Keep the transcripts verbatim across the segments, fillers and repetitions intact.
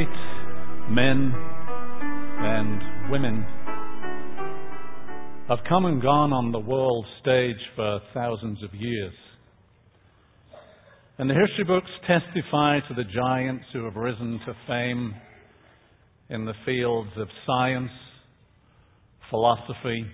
great men and women have come and gone on the world stage for thousands of years. And the history books testify to the giants who have risen to fame in the fields of science, philosophy,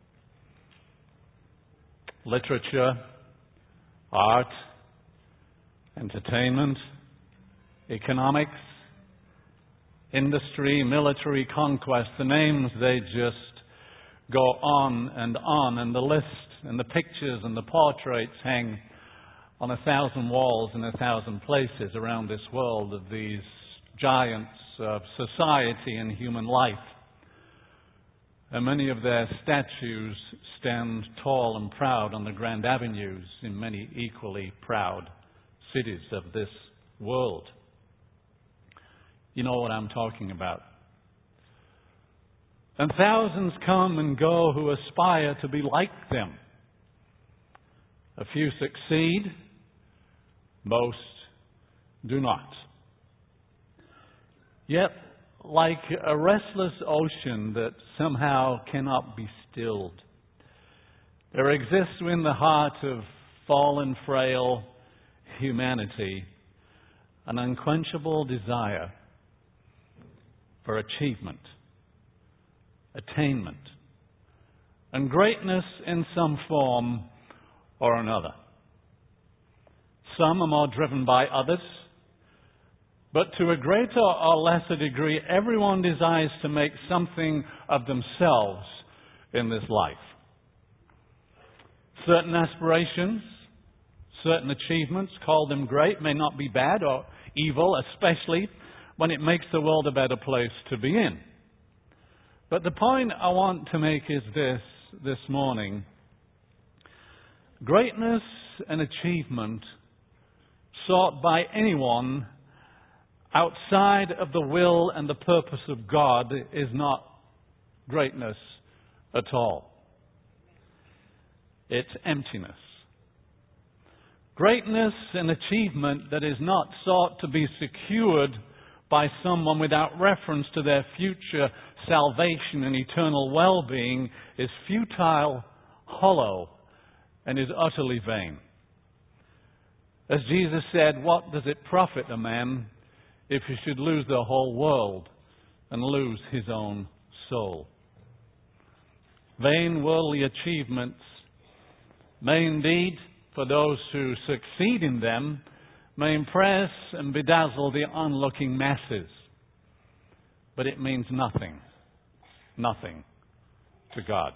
literature, art, entertainment, economics, industry, military conquest. The names, they just go on and on, and the list and the pictures and the portraits hang on a thousand walls in a thousand places around this world of these giants of society and human life. And many of their statues stand tall and proud on the grand avenues in many equally proud cities of this world. You know what I'm talking about. And thousands come and go who aspire to be like them. A few succeed, most do not. Yet, like a restless ocean that somehow cannot be stilled, there exists in the heart of fallen, frail humanity an unquenchable desire for achievement, attainment, and greatness in some form or another. Some are more driven by others, but to a greater or lesser degree, everyone desires to make something of themselves in this life. Certain aspirations, certain achievements, call them great, may not be bad or evil, especially when it makes the world a better place to be in. But the point I want to make is this, this morning. Greatness and achievement sought by anyone outside of the will and the purpose of God is not greatness at all. It's emptiness. Greatness and achievement that is not sought to be secured by someone without reference to their future salvation and eternal well-being is futile, hollow, and is utterly vain. As Jesus said, what does it profit a man if he should lose the whole world and lose his own soul? Vain worldly achievements may indeed, for those who succeed in them, may impress and bedazzle the onlooking masses. But it means nothing, nothing to God.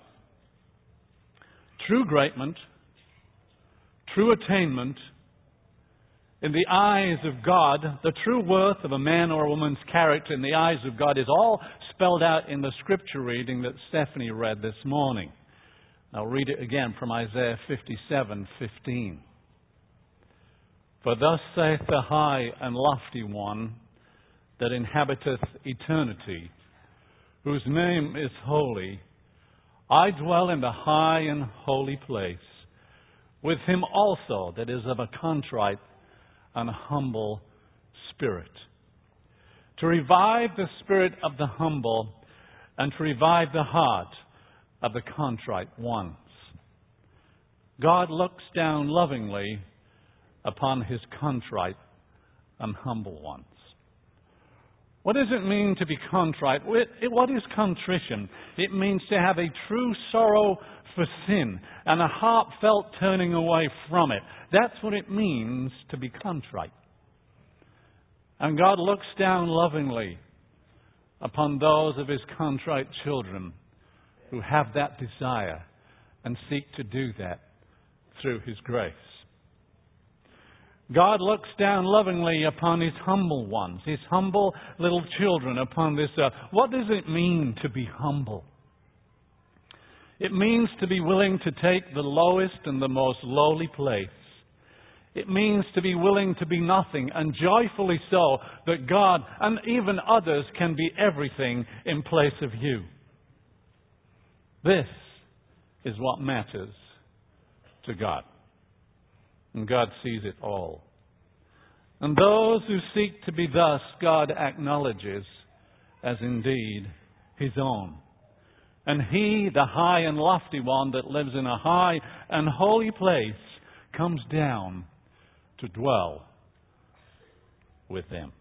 True greatness, true attainment, in the eyes of God, the true worth of a man or a woman's character in the eyes of God is all spelled out in the scripture reading that Stephanie read this morning. I'll read it again from Isaiah fifty-seven fifteen. For thus saith the high and lofty one that inhabiteth eternity, whose name is holy, I dwell in the high and holy place, with him also that is of a contrite and humble spirit, to revive the spirit of the humble and to revive the heart of the contrite ones. God looks down lovingly upon his contrite and humble ones. What does it mean to be contrite? What is contrition? It means to have a true sorrow for sin and a heartfelt turning away from it. That's what it means to be contrite. And God looks down lovingly upon those of his contrite children who have that desire and seek to do that through his grace. God looks down lovingly upon his humble ones, his humble little children upon this earth. What does it mean to be humble? It means to be willing to take the lowest and the most lowly place. It means to be willing to be nothing, and joyfully so, that God and even others can be everything in place of you. This is what matters to God. And God sees it all. And those who seek to be thus, God acknowledges as indeed His own. And He, the high and lofty one that lives in a high and holy place, comes down to dwell with them.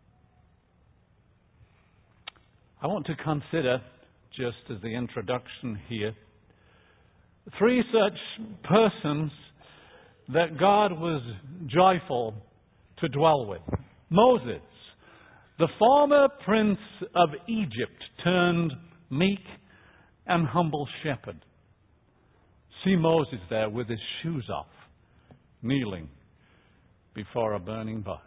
I want to consider, just as the introduction here, three such persons that God was joyful to dwell with. Moses, the former prince of Egypt, turned meek and humble shepherd. See Moses there with his shoes off, kneeling before a burning bush.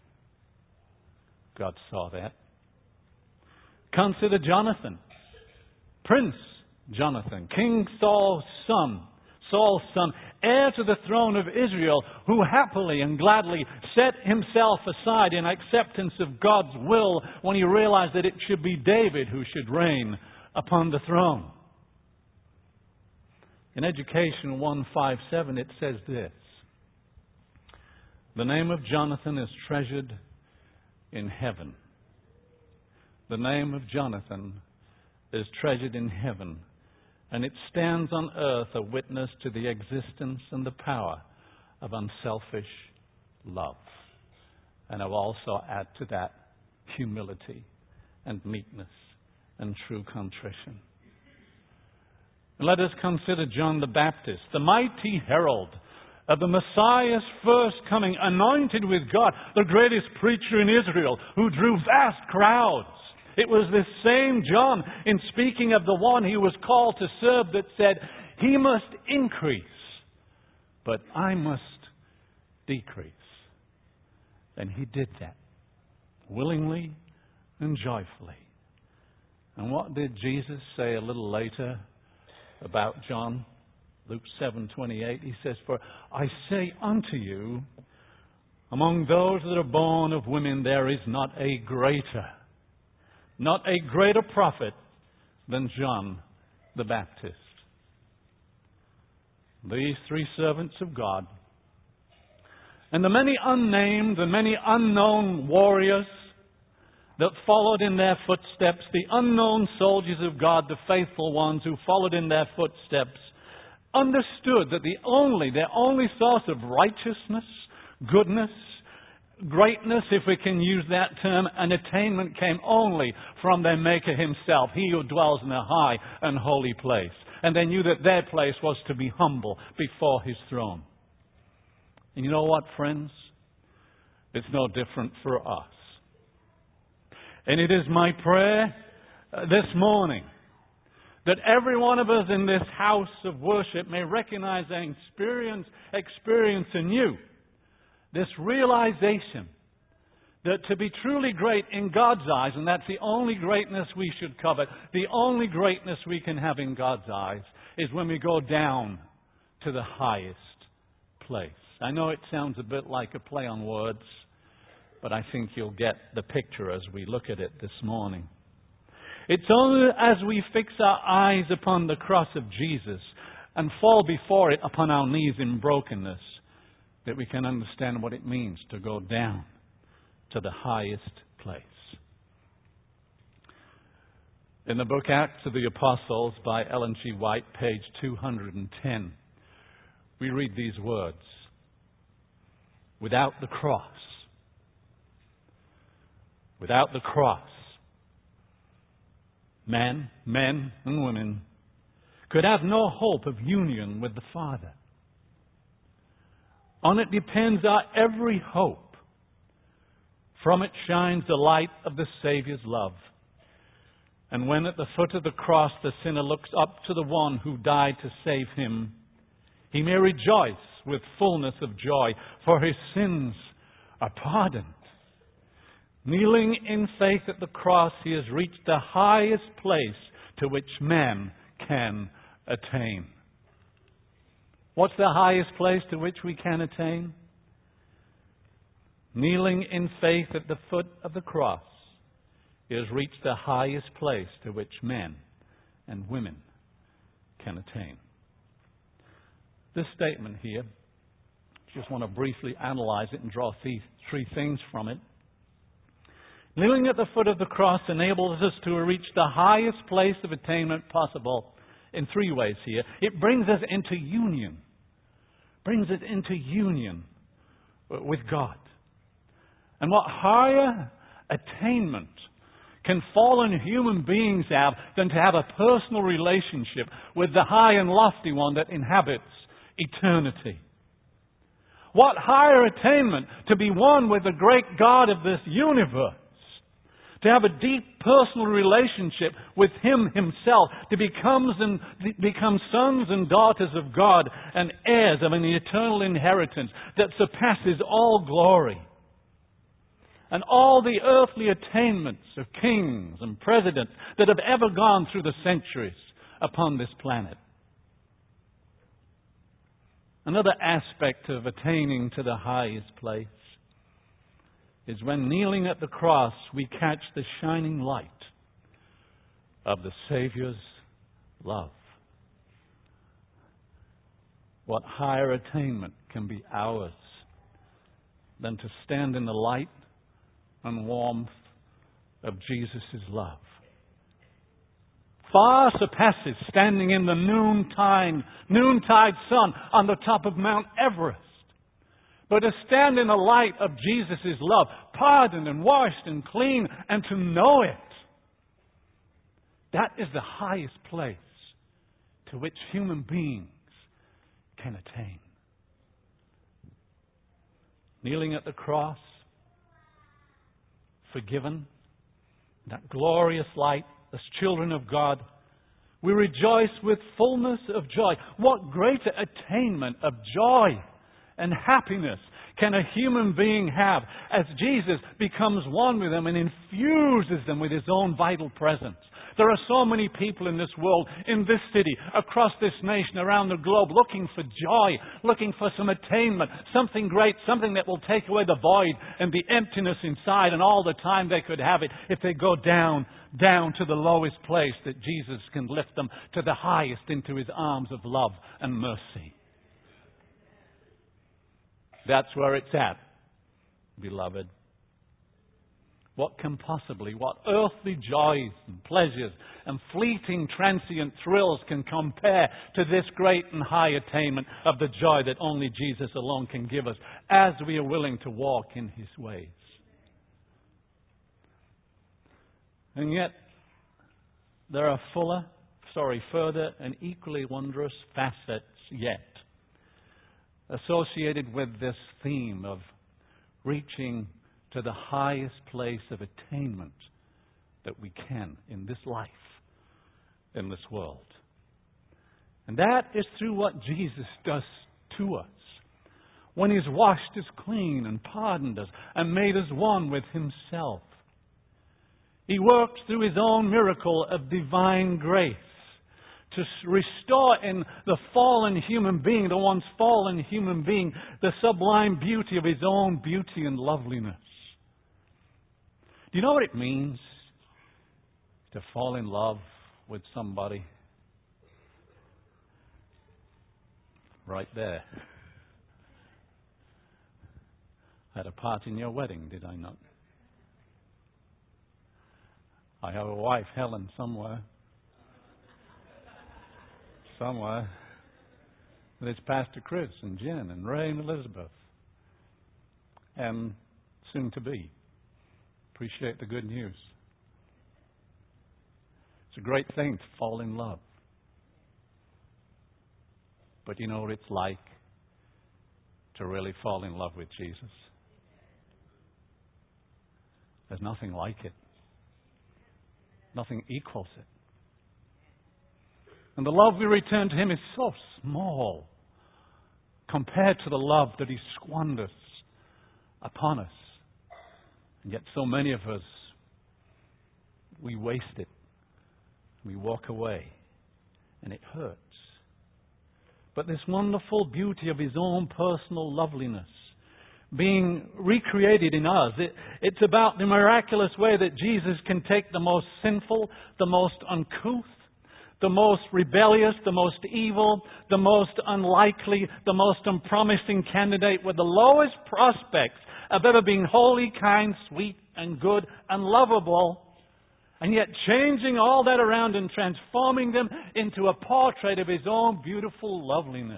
God saw that. Consider Jonathan, Prince Jonathan, King Saul's son, Saul's son, heir to the throne of Israel, who happily and gladly set himself aside in acceptance of God's will when he realized that it should be David who should reign upon the throne. In Education one fifty-seven it says this: the name of Jonathan is treasured in heaven. The name of Jonathan is treasured in heaven, and it stands on earth a witness to the existence and the power of unselfish love. And I'll also add to that humility and meekness and true contrition. And let us consider John the Baptist, the mighty herald of the Messiah's first coming, anointed with God, the greatest preacher in Israel, who drew vast crowds. It was this same John, in speaking of the one he was called to serve, that said, "He must increase, but I must decrease." And he did that, willingly and joyfully. And what did Jesus say a little later about John? Luke seven twenty-eight, he says, "For I say unto you, among those that are born of women, there is not a greater, not a greater prophet than John the Baptist." These three servants of God, and the many unnamed and many unknown warriors that followed in their footsteps, the unknown soldiers of God, the faithful ones who followed in their footsteps, understood that the only, their only source of righteousness, goodness, greatness, if we can use that term, and attainment came only from their Maker Himself, He who dwells in a high and holy place. And they knew that their place was to be humble before His throne. And you know what, friends? It's no different for us. And it is my prayer uh, this morning that every one of us in this house of worship may recognize and experience, experience anew this realization that to be truly great in God's eyes, and that's the only greatness we should covet, the only greatness we can have in God's eyes, is when we go down to the highest place. I know it sounds a bit like a play on words, but I think you'll get the picture as we look at it this morning. It's only as we fix our eyes upon the cross of Jesus and fall before it upon our knees in brokenness that we can understand what it means to go down to the highest place. In the book Acts of the Apostles by Ellen G. White, page two hundred ten, we read these words: without the cross, without the cross, men, men and women could have no hope of union with the Father. On it depends our every hope. From it shines the light of the Saviour's love. And when at the foot of the cross the sinner looks up to the one who died to save him, he may rejoice with fullness of joy, for his sins are pardoned. Kneeling in faith at the cross, he has reached the highest place to which man can attain. What's the highest place to which we can attain? Kneeling in faith at the foot of the cross, he has reached the highest place to which men and women can attain. This statement here Just want to briefly analyze it and draw three, three things from it. Kneeling at the foot of the cross enables us to reach the highest place of attainment possible in three ways here. It brings us into union. Brings us into union with God. And what higher attainment can fallen human beings have than to have a personal relationship with the high and lofty one that inhabits eternity? What higher attainment to be one with the great God of this universe, to have a deep personal relationship with Him Himself, to become, and, become sons and daughters of God and heirs of an eternal inheritance that surpasses all glory. And all the earthly attainments of kings and presidents that have ever gone through the centuries upon this planet. Another aspect of attaining to the highest place is when kneeling at the cross we catch the shining light of the Savior's love. What higher attainment can be ours than to stand in the light and warmth of Jesus' love? Far surpasses standing in the noontime, noontide sun on the top of Mount Everest. But to stand in the light of Jesus' love, pardoned and washed and clean, and to know it, that is the highest place to which human beings can attain. Kneeling at the cross, forgiven, that glorious light, as children of God, we rejoice with fullness of joy. What greater attainment of joy and happiness can a human being have as Jesus becomes one with them and infuses them with His own vital presence? There are so many people in this world, in this city, across this nation, around the globe, looking for joy, looking for some attainment, something great, something that will take away the void and the emptiness inside and all the time they could have it if they go down, down to the lowest place that Jesus can lift them to the highest, into His arms of love and mercy. That's where it's at, beloved. What can possibly, what earthly joys and pleasures and fleeting transient thrills can compare to this great and high attainment of the joy that only Jesus alone can give us as we are willing to walk in His ways? And yet, there are fuller, sorry, further and equally wondrous facets yet associated with this theme of reaching to the highest place of attainment that we can in this life, in this world. And that is through what Jesus does to us when He's washed us clean and pardoned us and made us one with Himself. He works through His own miracle of divine grace to restore in the fallen human being, the once fallen human being, the sublime beauty of His own beauty and loveliness. Do you know what it means to fall in love with somebody? Right there. I had a part in your wedding, did I not? I have a wife, Helen, somewhere. Somewhere. There's Pastor Chris and Jen and Ray and Elizabeth. And soon to be. Appreciate the good news. It's a great thing to fall in love. But you know what it's like to really fall in love with Jesus? There's nothing like it. Nothing equals it. And the love we return to Him is so small compared to the love that He squanders upon us. And yet so many of us, we waste it. We walk away. And it hurts. But this wonderful beauty of His own personal loveliness being recreated in us, it, it's about the miraculous way that Jesus can take the most sinful, the most uncouth, the most rebellious, the most evil, the most unlikely, the most unpromising candidate with the lowest prospects of ever being holy, kind, sweet, and good, and lovable, and yet changing all that around and transforming them into a portrait of His own beautiful loveliness.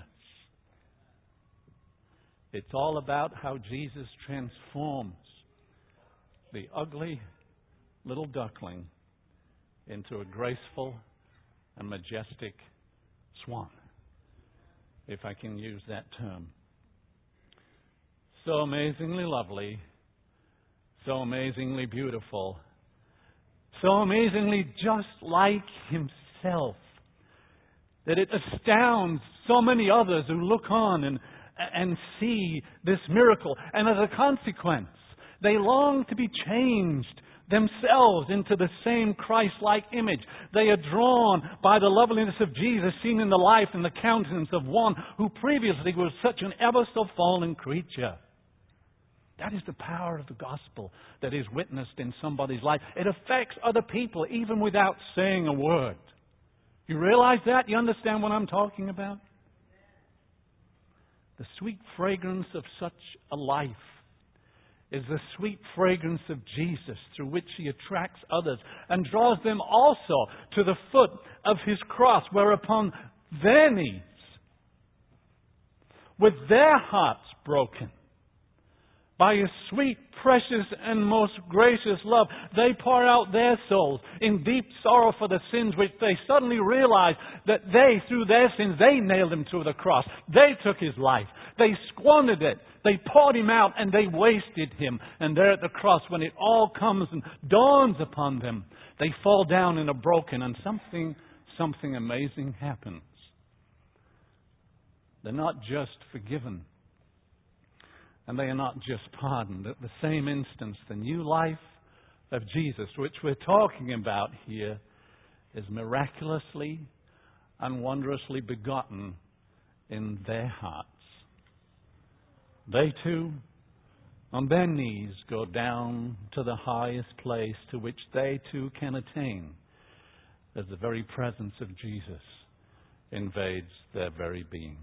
It's all about how Jesus transforms the ugly little duckling into a graceful and majestic swan, if I can use that term. So amazingly lovely, so amazingly beautiful, so amazingly just like Himself, that it astounds so many others who look on and, and see this miracle. And as a consequence, they long to be changed themselves into the same Christ-like image. They are drawn by the loveliness of Jesus seen in the life and the countenance of one who previously was such an ever so fallen creature. That is the power of the gospel that is witnessed in somebody's life. It affects other people even without saying a word. You realize that? You understand what I'm talking about? The sweet fragrance of such a life is the sweet fragrance of Jesus, through which He attracts others and draws them also to the foot of His cross, whereupon their knees, with their hearts broken, by His sweet, precious, and most gracious love, they pour out their souls in deep sorrow for the sins which they suddenly realize that they, through their sins, they nailed Him to the cross. They took His life. They squandered it. They poured Him out and they wasted Him. And there at the cross, when it all comes and dawns upon them, they fall down in a broken, and something, something amazing happens. They're not just forgiven, and they are not just pardoned. At the same instance, the new life of Jesus, which we're talking about here, is miraculously and wondrously begotten in their hearts. They too, on their knees, go down to the highest place to which they too can attain, as the very presence of Jesus invades their very being.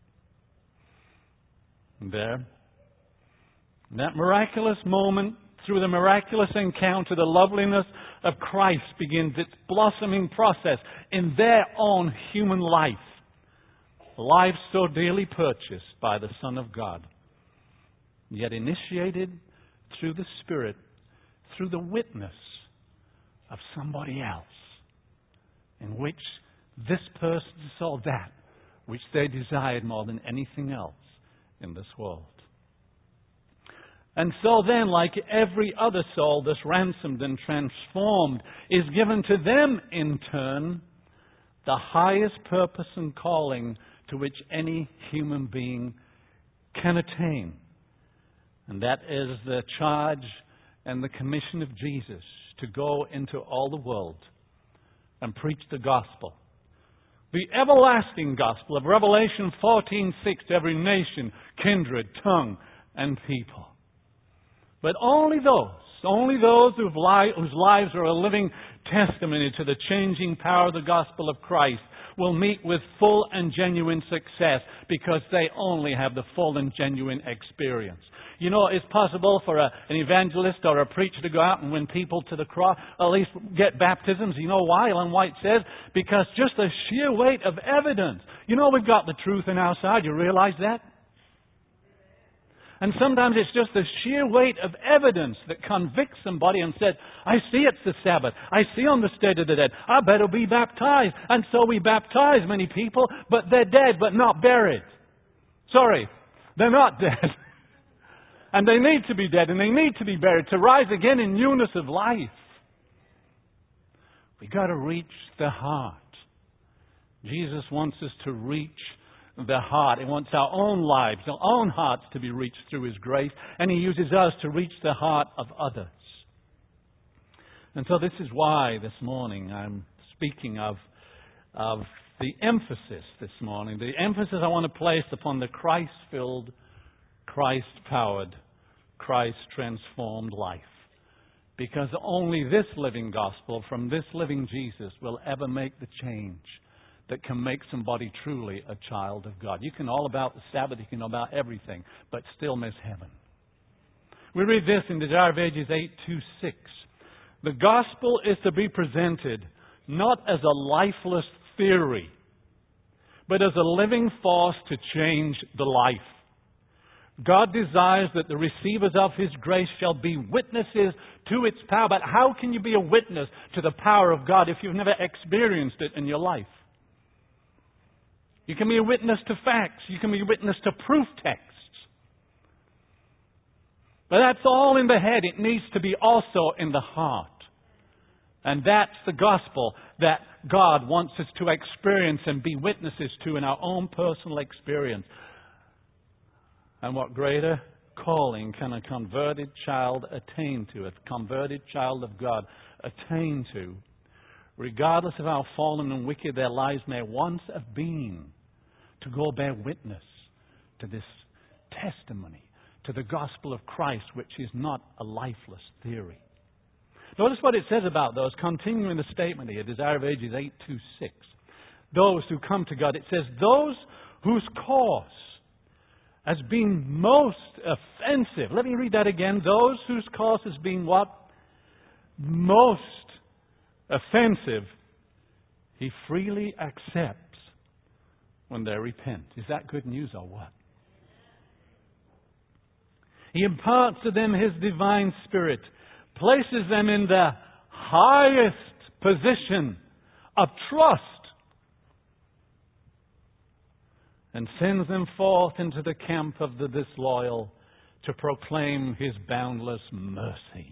And there, in that miraculous moment, through the miraculous encounter, the loveliness of Christ begins its blossoming process in their own human life. Life so dearly purchased by the Son of God, yet initiated through the Spirit, through the witness of somebody else, in which this person saw that which they desired more than anything else in this world. And so then, like every other soul that's ransomed and transformed, is given to them in turn the highest purpose and calling to which any human being can attain. And that is the charge and the commission of Jesus to go into all the world and preach the gospel. The everlasting gospel of Revelation fourteen six to every nation, kindred, tongue, and people. But only those, only those whose lives are a living testimony to the changing power of the gospel of Christ will meet with full and genuine success, because they only have the full and genuine experience. You know, it's possible for a, an evangelist or a preacher to go out and win people to the cross, at least get baptisms. You know why? Ellen White says, because just the sheer weight of evidence. You know, we've got the truth on our side. You realize that? And sometimes it's just the sheer weight of evidence that convicts somebody and says, I see it's the Sabbath. I see on the state of the dead. I better be baptized. And so we baptize many people, but they're dead, but not buried. Sorry, they're not dead. And they need to be dead, and they need to be buried to rise again in newness of life. We've got to reach the heart. Jesus wants us to reach the heart. He wants our own lives, our own hearts to be reached through His grace, and He uses us to reach the heart of others. And so this is why this morning I'm speaking of, of the emphasis this morning. The emphasis I want to place upon the Christ-filled, Christ-powered, Christ-transformed life. Because only this living gospel from this living Jesus will ever make the change that can make somebody truly a child of God. You can know all about the Sabbath, you can know about everything, but still miss heaven. We read this in Desire of Ages eight two six. The gospel is to be presented not as a lifeless theory, but as a living force to change the life. God desires that the receivers of His grace shall be witnesses to its power. But how can you be a witness to the power of God if you've never experienced it in your life? You can be a witness to facts. You can be a witness to proof texts. But that's all in the head. It needs to be also in the heart. And that's the gospel that God wants us to experience and be witnesses to in our own personal experience. And what greater calling can a converted child attain to, a converted child of God attain to, regardless of how fallen and wicked their lives may once have been, to go bear witness to this testimony, to the gospel of Christ, which is not a lifeless theory. Notice what it says about those, continuing the statement here, Desire of Ages eight two six. Those who come to God, it says, those whose cause has been most offensive. Let me read that again. Those whose cause has been what? Most offensive, He freely accepts when they repent. Is that good news or what? He imparts to them His divine Spirit, places them in the highest position of trust, and sends them forth into the camp of the disloyal to proclaim His boundless mercy.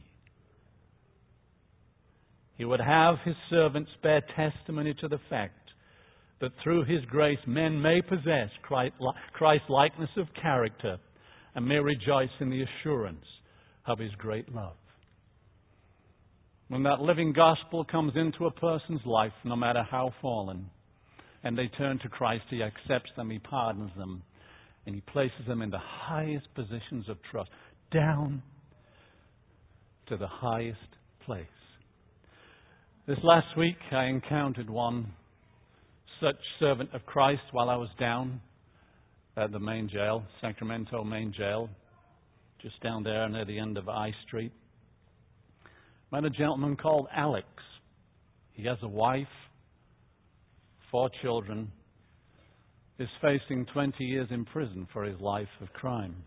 He would have His servants bear testimony to the fact that through His grace men may possess Christ's likeness of character and may rejoice in the assurance of His great love. When that living gospel comes into a person's life, no matter how fallen, and they turn to Christ, He accepts them, He pardons them, and He places them in the highest positions of trust, down to the highest place. This last week I encountered one such servant of Christ while I was down at the main jail, Sacramento main jail, just down there near the end of I Street. I met a gentleman called Alex. He has a wife, four children, is facing twenty years in prison for his life of crime.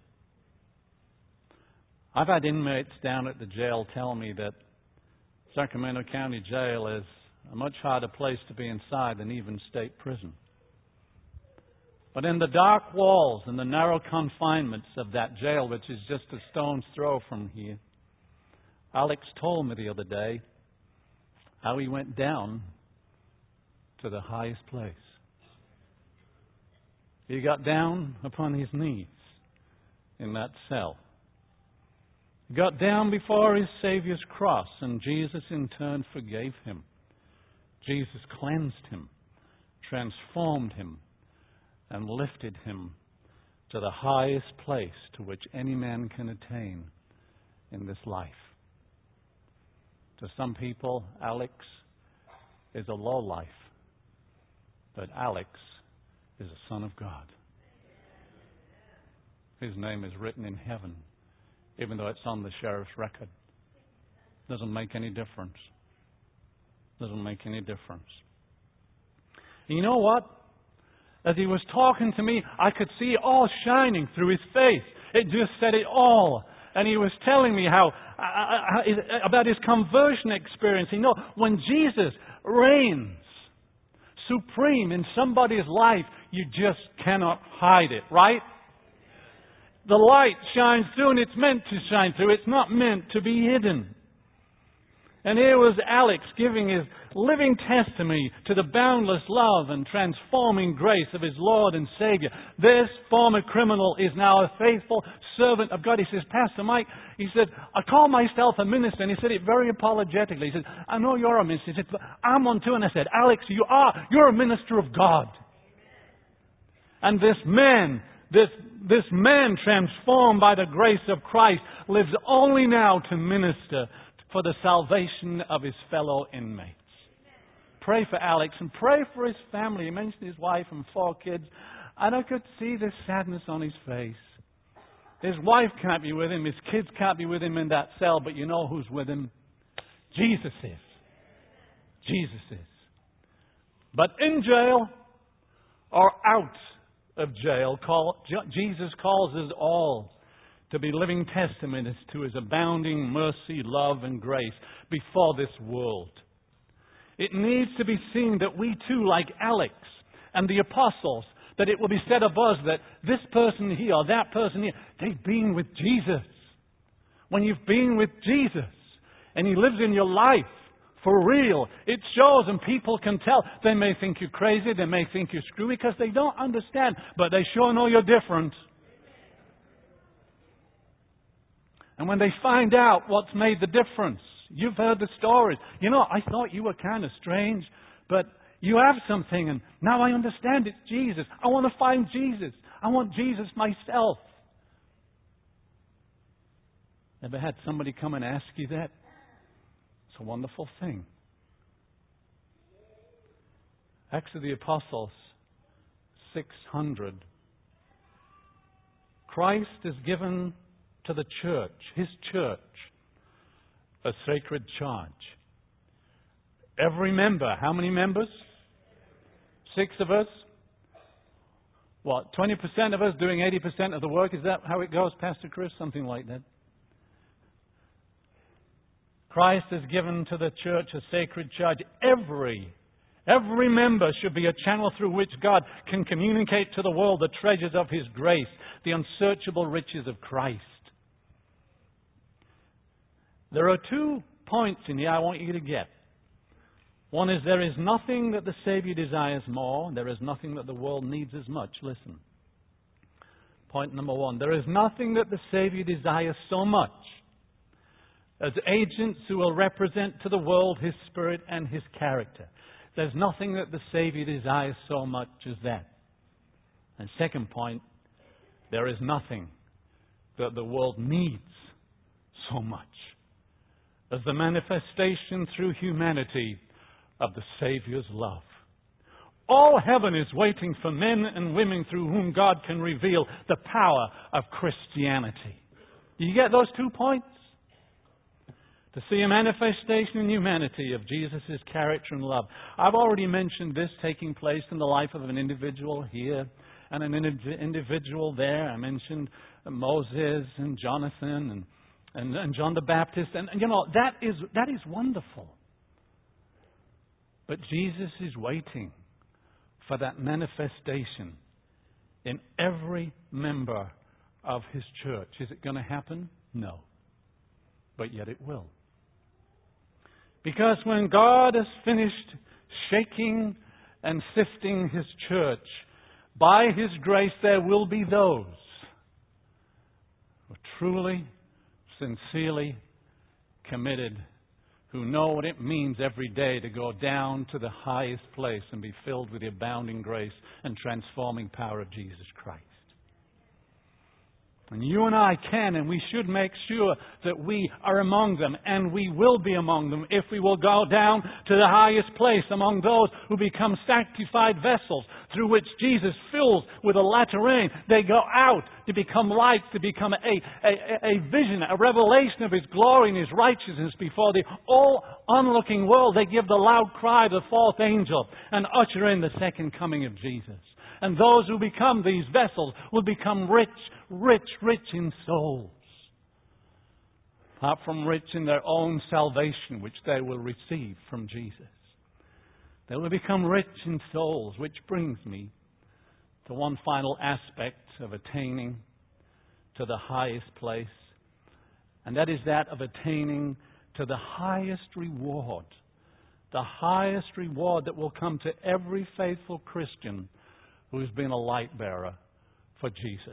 I've had inmates down at the jail tell me that Sacramento County Jail is a much harder place to be inside than even state prison. But in the dark walls and the narrow confinements of that jail, which is just a stone's throw from here, Alex told me the other day how he went down to the highest place. He got down upon his knees in that cell. He got down before his Savior's cross, and Jesus in turn forgave him. Jesus cleansed him, transformed him, and lifted him to the highest place to which any man can attain in this life. To some people, Alex is a low life, but Alex is a son of God. His name is written in heaven, even though it's on the sheriff's record. Doesn't make any difference. Doesn't make any difference. And you know what? As he was talking to me, I could see it all shining through his face. It just said it all. And he was telling me how, uh, about his conversion experience. You know, when Jesus reigns supreme in somebody's life, you just cannot hide it, right? The light shines through, and it's meant to shine through. It's not meant to be hidden. And here was Alex giving his living testimony to the boundless love and transforming grace of his Lord and Savior. This former criminal is now a faithful servant of God. He says, Pastor Mike, he said, I call myself a minister. And he said it very apologetically. He said, I know you're a minister. He said, but I'm one too. And I said, Alex, you are. You're a minister of God. And this man, this, this man transformed by the grace of Christ lives only now to minister for the salvation of his fellow inmates. Pray for Alex and pray for his family. He mentioned his wife and four kids. And I could see the sadness on his face. His wife can't be with him. His kids can't be with him in that cell. But you know who's with him? Jesus is. Jesus is. But in jail or out of jail, call, Jesus calls us all to be living testaments to his abounding mercy, love, and grace before this world. It needs to be seen that we too, like Alex and the apostles, that it will be said of us that this person here or that person here, they've been with Jesus. When you've been with Jesus and he lives in your life for real, it shows and people can tell. They may think you're crazy, they may think you're screwy because they don't understand, but they sure know you're different. And when they find out what's made the difference, you've heard the stories. You know, I thought you were kind of strange, but you have something, and now I understand it's Jesus. I want to find Jesus. I want Jesus myself. Ever had somebody come and ask you that? It's a wonderful thing. Acts of the Apostles, six hundred. Christ is given to the church, his church, a sacred charge. Every member, how many members? Six of us? What, twenty percent of us doing eighty percent of the work? Is that how it goes, Pastor Chris? Something like that. Christ has given to the church a sacred charge. Every, every member should be a channel through which God can communicate to the world the treasures of his grace, the unsearchable riches of Christ. There are two points in here I want you to get. One is there is nothing that the Savior desires more. There is nothing that the world needs as much. Listen. Point number one. There is nothing that the Savior desires so much as agents who will represent to the world his Spirit and his character. There's nothing that the Savior desires so much as that. And second point, there is nothing that the world needs so much as the manifestation through humanity of the Savior's love. All heaven is waiting for men and women through whom God can reveal the power of Christianity. Do you get those two points? To see a manifestation in humanity of Jesus' character and love. I've already mentioned this taking place in the life of an individual here and an individual there. I mentioned Moses and Jonathan and And, and John the Baptist, and, and you know, that is, that is wonderful. But Jesus is waiting for that manifestation in every member of his church. Is it going to happen? No. But yet it will. Because when God has finished shaking and sifting his church, by his grace there will be those who truly, sincerely committed, who know what it means every day to go down to the highest place and be filled with the abounding grace and transforming power of Jesus Christ. And you and I can and we should make sure that we are among them, and we will be among them if we will go down to the highest place among those who become sanctified vessels through which Jesus fills with a latter rain. They go out to become lights, to become a, a, a vision, a revelation of his glory and his righteousness before the all onlooking world. They give the loud cry of the fourth angel and usher in the second coming of Jesus. And those who become these vessels will become rich, rich, rich in souls. Apart from rich in their own salvation, which they will receive from Jesus. They will become rich in souls, which brings me to one final aspect of attaining to the highest place. And that is that of attaining to the highest reward. The highest reward that will come to every faithful Christian who's been a light bearer for Jesus.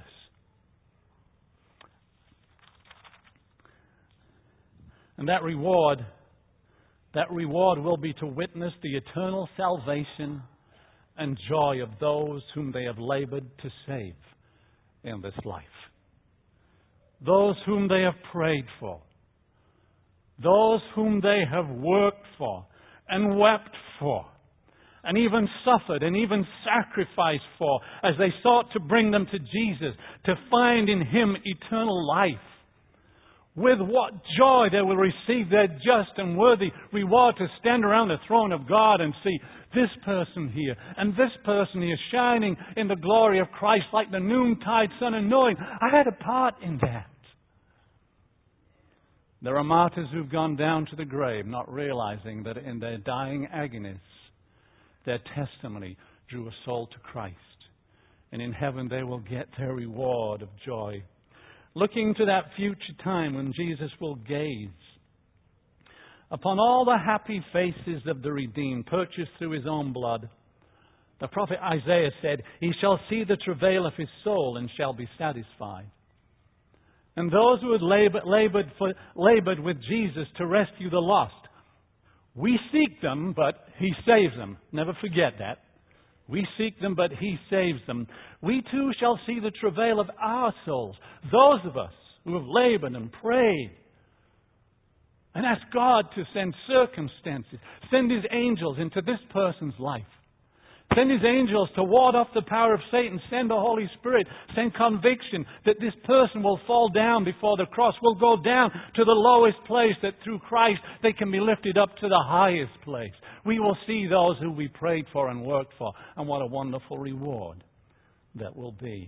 And that reward, that reward will be to witness the eternal salvation and joy of those whom they have labored to save in this life. Those whom they have prayed for. those whom they have worked for and wept for and even suffered and even sacrificed for as they sought to bring them to Jesus, to find in Him eternal life. With what joy they will receive their just and worthy reward to stand around the throne of God and see this person here and this person here shining in the glory of Christ like the noontide sun, and knowing I had a part in that. There are martyrs who've gone down to the grave not realizing that in their dying agonies their testimony drew a soul to Christ. And in heaven they will get their reward of joy. Looking to that future time when Jesus will gaze upon all the happy faces of the redeemed, purchased through His own blood, the prophet Isaiah said, He shall see the travail of His soul and shall be satisfied. And those who had labored, labored, for, labored with Jesus to rescue the lost, we seek them, but He saves them. Never forget that. We seek them, but He saves them. We too shall see the travail of our souls. Those of us who have labored and prayed and asked God to send circumstances, send His angels into this person's life. Send His angels to ward off the power of Satan. Send the Holy Spirit. Send conviction that this person will fall down before the cross, will go down to the lowest place, that through Christ they can be lifted up to the highest place. We will see those who we prayed for and worked for, and what a wonderful reward that will be.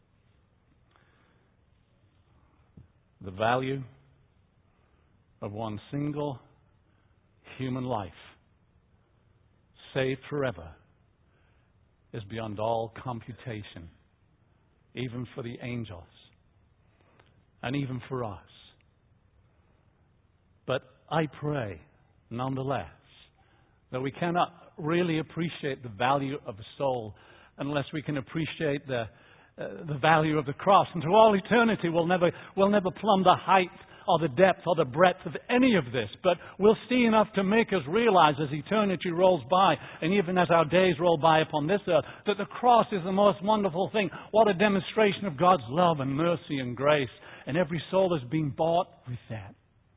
The value of one single human life saved forever is beyond all computation, even for the angels, and even for us. But I pray, nonetheless, that we cannot really appreciate the value of a soul unless we can appreciate the uh, the value of the cross. And through all eternity, we'll never we'll never plumb the height or the depth or the breadth of any of this, but we'll see enough to make us realize as eternity rolls by, and even as our days roll by upon this earth, that the cross is the most wonderful thing. What a demonstration of God's love and mercy and grace, and every soul is being bought with that.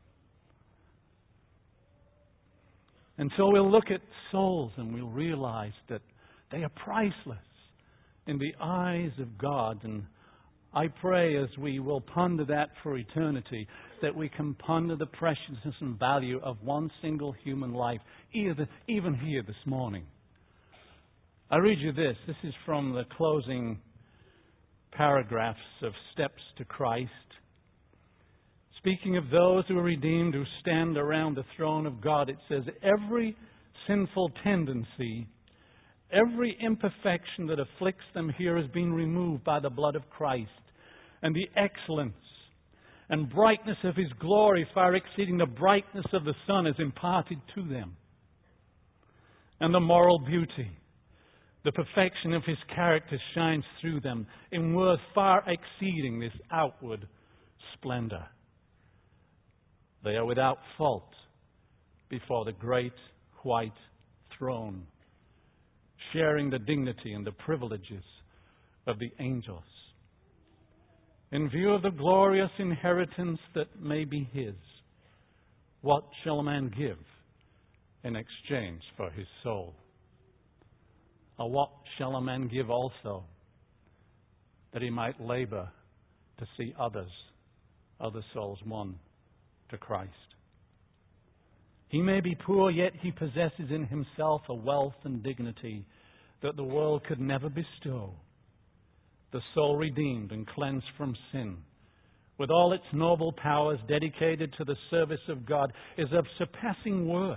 And so we'll look at souls and we'll realize that they are priceless in the eyes of God. And I pray as we will ponder that for eternity, that we can ponder the preciousness and value of one single human life, even here this morning. I read you this. This is from the closing paragraphs of Steps to Christ. Speaking of those who are redeemed, who stand around the throne of God, it says, every sinful tendency, every imperfection that afflicts them here has been removed by the blood of Christ. And the excellence and brightness of His glory, far exceeding the brightness of the sun, is imparted to them. And the moral beauty, the perfection of His character shines through them in worth far exceeding this outward splendor. They are without fault before the great white throne, sharing the dignity and the privileges of the angels. In view of the glorious inheritance that may be his, what shall a man give in exchange for his soul? Or what shall a man give also, that he might labor to see others, other souls won to Christ? He may be poor, yet he possesses in himself a wealth and dignity that the world could never bestow. The soul redeemed and cleansed from sin, with all its noble powers dedicated to the service of God, is of surpassing worth.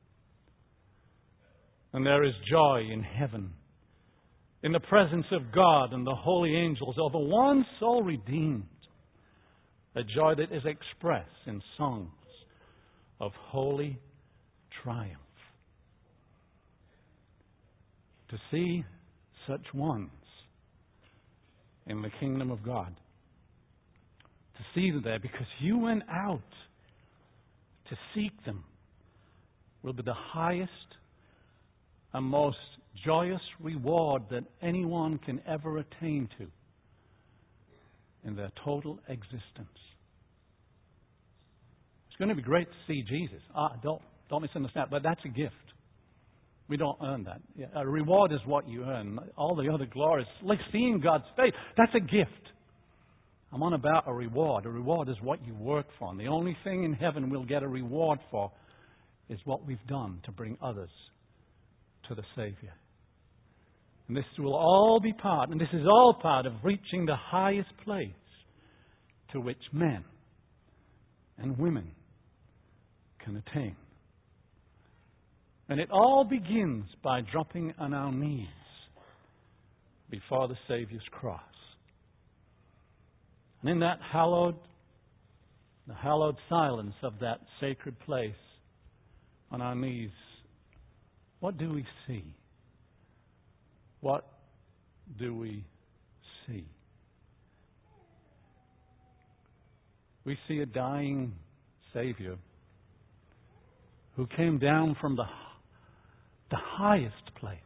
And there is joy in heaven, in the presence of God and the holy angels, over one soul redeemed, a joy that is expressed in songs of holy triumph. To see such ones in the kingdom of God, to see them there because you went out to seek them, will be the highest and most joyous reward that anyone can ever attain to in their total existence. It's going to be great to see Jesus. Ah, don't, don't misunderstand, but that's a gift. We don't earn that. Yeah, a reward is what you earn. All the other glories, like seeing God's face, that's a gift. I'm on about a reward. A reward is what you work for. And the only thing in heaven we'll get a reward for is what we've done to bring others to the Savior. And this will all be part, and this is all part of reaching the highest place to which men and women can attain. And it all begins by dropping on our knees before the Savior's cross. And in that hallowed, the hallowed silence of that sacred place, on our knees, what do we see? What do we see? We see a dying Savior who came down from the, the highest place.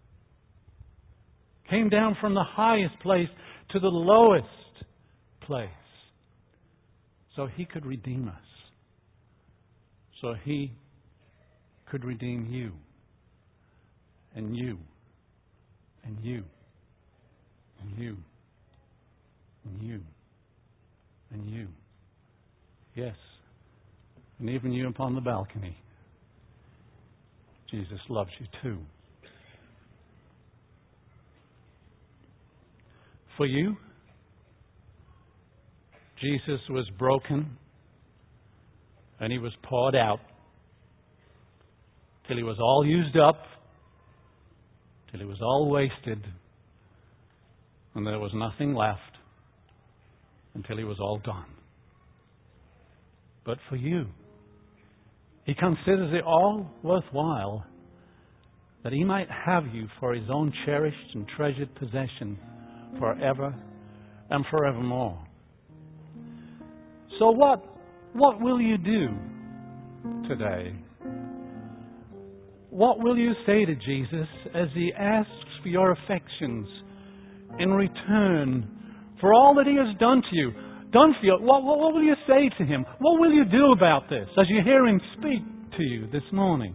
Came down from the highest place to the lowest place. So He could redeem us. So He could redeem you. And you. And you. And you. And you. And you. Yes. And even you upon the balcony. Jesus loves you too. For you, Jesus was broken and He was poured out till He was all used up, till He was all wasted, and there was nothing left until He was all gone. But for you, He considers it all worthwhile that He might have you for His own cherished and treasured possession forever and forevermore. So what, what will you do today? What will you say to Jesus as He asks for your affections in return for all that He has done to you? Done for you. What, what, what will you say to Him? What will you do about this as you hear Him speak to you this morning?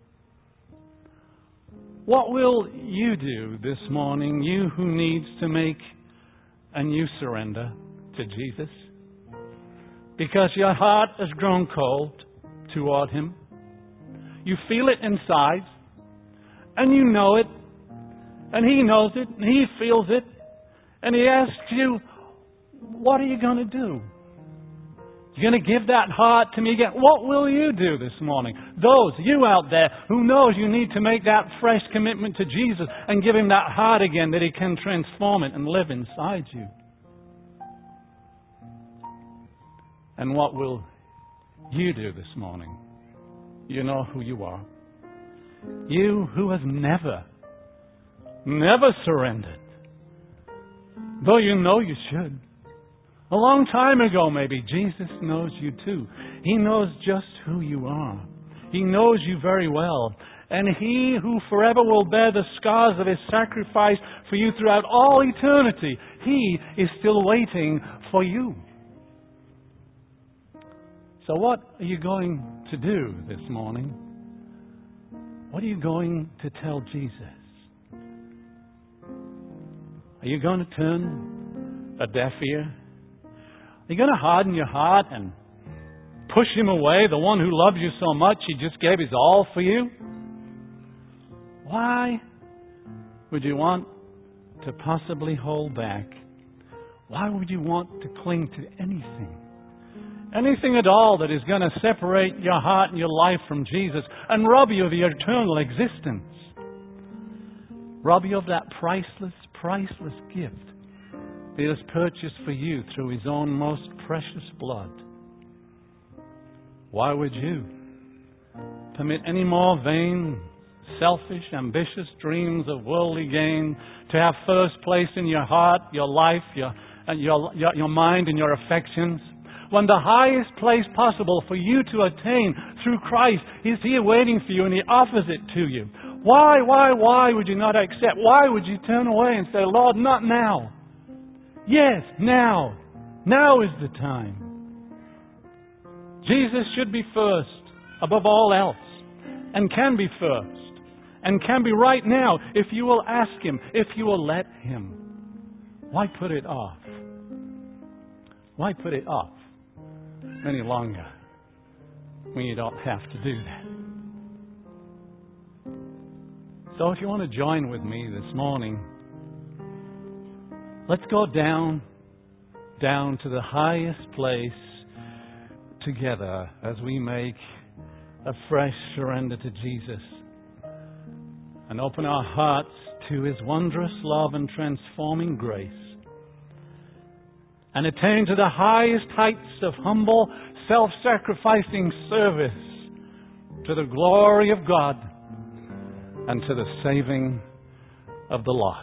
What will you do this morning, you who needs to make a new surrender to Jesus? Because your heart has grown cold toward Him. You feel it inside, and you know it, and He knows it, and He feels it, and He asks you, what are you going to do? You're going to give that heart to me again? What will you do this morning? Those, you out there, who knows you need to make that fresh commitment to Jesus and give Him that heart again that He can transform it and live inside you. And what will you do this morning? You know who you are. You who has never, never surrendered. Though you know you should. A long time ago, maybe, Jesus knows you too. He knows just who you are. He knows you very well. And He who forever will bear the scars of His sacrifice for you throughout all eternity, He is still waiting for you. So what are you going to do this morning? What are you going to tell Jesus? Are you going to turn a deaf ear? Are you going to harden your heart and push Him away, the one who loves you so much He just gave His all for you? Why would you want to possibly hold back? Why would you want to cling to anything? Anything at all that is going to separate your heart and your life from Jesus and rob you of your eternal existence. Rob you of that priceless, priceless gift that He has purchased for you through His own most precious blood. Why would you permit any more vain, selfish, ambitious dreams of worldly gain to have first place in your heart, your life, your, and your, your, your mind and your affections? When the highest place possible for you to attain through Christ is here waiting for you and He offers it to you. Why, why, why would you not accept? Why would you turn away and say, Lord, not now? Yes, now. Now is the time. Jesus should be first, above all else, and can be first, and can be right now if you will ask Him, if you will let Him. Why put it off? Why put it off any longer when you don't have to do that? So if you want to join with me this morning, let's go down, down to the highest place together as we make a fresh surrender to Jesus and open our hearts to His wondrous love and transforming grace, and attain to the highest heights of humble, self-sacrificing service to the glory of God and to the saving of the lost.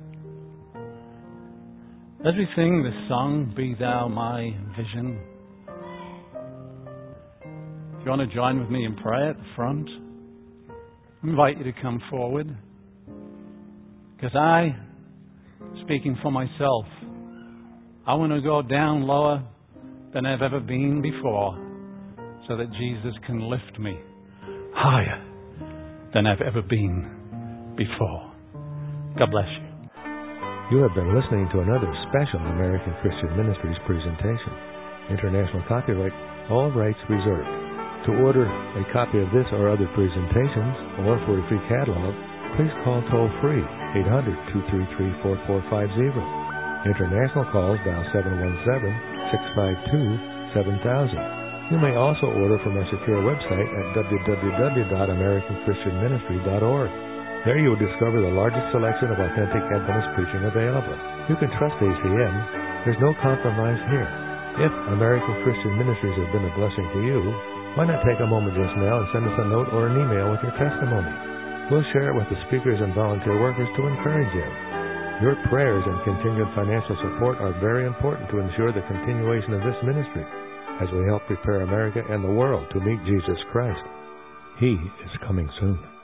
As we sing this song, Be Thou My Vision, if you want to join with me in prayer at the front, I invite you to come forward. Because I, speaking for myself, I want to go down lower than I've ever been before so that Jesus can lift me higher than I've ever been before. God bless you. You have been listening to another special American Christian Ministries presentation. International copyright, all rights reserved. To order a copy of this or other presentations, or for a free catalog, please call toll-free eight hundred, two three three, four four five zero. International calls dial seven one seven, six five two, seven thousand. You may also order from our secure website at w w w dot american christian ministry dot org. There you will discover the largest selection of authentic Adventist preaching available. You can trust A C M. There's no compromise here. If American Christian Ministries has been a blessing to you, why not take a moment just now and send us a note or an email with your testimony? We'll share it with the speakers and volunteer workers to encourage you. Your prayers and continued financial support are very important to ensure the continuation of this ministry as we help prepare America and the world to meet Jesus Christ. He is coming soon.